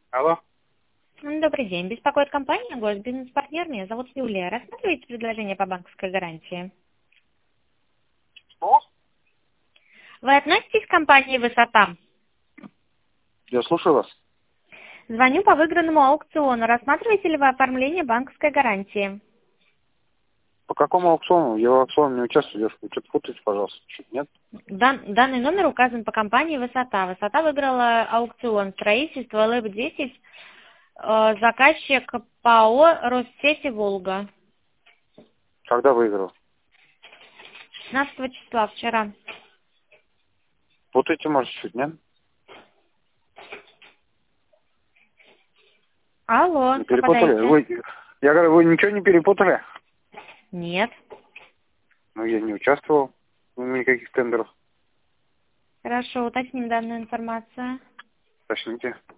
Алло. Добрый день. Беспокоит компания «Госбизнес-партнер». Меня зовут Юлия. Рассматриваете предложение по банковской гарантии? Что? Вы относитесь к компании «Высота»? Я слушаю вас. Звоню по выигранному аукциону. Рассматриваете ли вы оформление банковской гарантии? По какому аукциону? Я в аукционе не участвую. Вы что-то путаете, пожалуйста. Чуть нет? Данный номер указан по компании «Высота». «Высота» выиграла аукцион строительства ЛЭП-10, заказчик ПАО «Россети Волга». Когда выиграл? 15 числа, вчера. Путаете, может, чуть нет? Алло, Не перепутали? попадаете? Я говорю, вы ничего не перепутали? Нет. Ну, я не участвовал в никаких тендерах. Хорошо, уточним данную информацию. Уточните.